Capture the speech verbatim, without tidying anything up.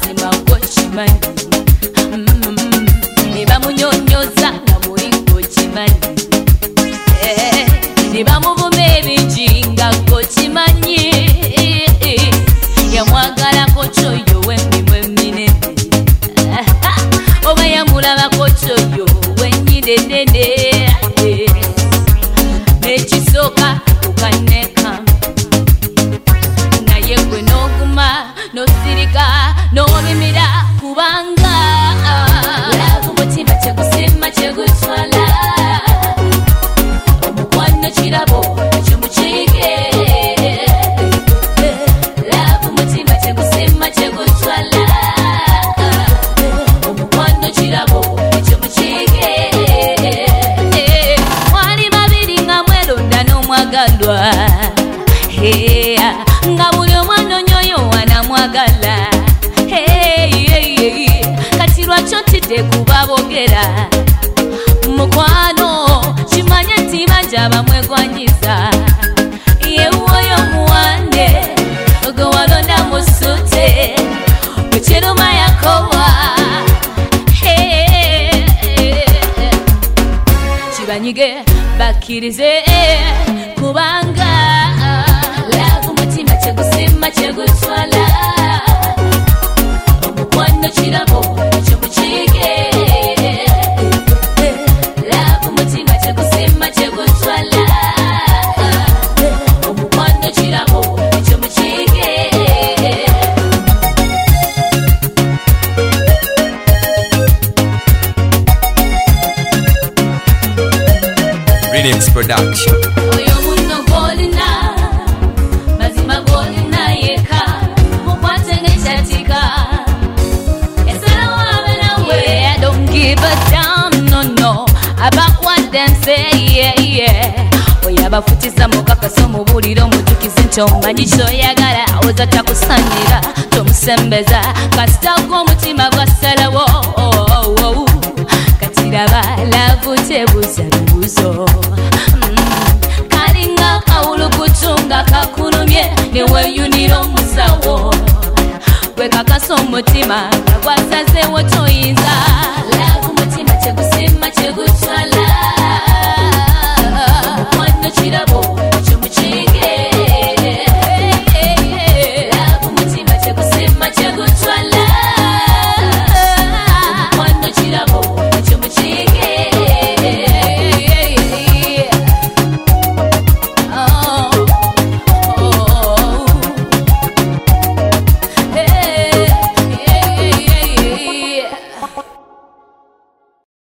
mazima gochimanyi neba munyonyoza nga muli gochimanyi neba muvuma ebingi nga gochimanyi yamwagalako kyoyo wemimw eminene oba yamulabako kyoyo wenyinenene nekisooka kukaneka naye gwe n'oguma n'osirika n'obimira kubanga olaga omutima kyegusima kyegutwala omukwano kirabo ekyo mukiige olaga omutima kyegusima kyegutwala omukwano kirabo ekyo mukiige mwali babiri nga mwelonda n'omwagalwa nga buli omwana onyoyo wanamwagala kati lwaki otidde kuba boogera mukwano kimanye nti banja bamwegwanyiza yewuoyo muwande gwe walonda musute bwekiruma yakowa kibanyige bakkirize kubanga laga omutima kyegusima kyegutwala omukwano kirabo ekyo mukiige laga omutima kyegusima kyegutwala omukwano kirabo ekyo mukiige Rhythms Production. Oyo muno golina mazima golina yeka mukwate ng'ekyatika esala wabe nawe I don't give a damn no no about what them say yeah yeah oyo abafutisa mukakasa omubulira omujukizi nti omumanyi kyoyagala awoza takusanira tomusembeza kasita gw'omutima gwasalawo katiraba lavu tebuza bibuzo kalinga kawulukutunga kakulumye neweyunira omusawo gwekakasa omutima nga gwasazewo toyinza lavu omutima kyegusima kyegutwala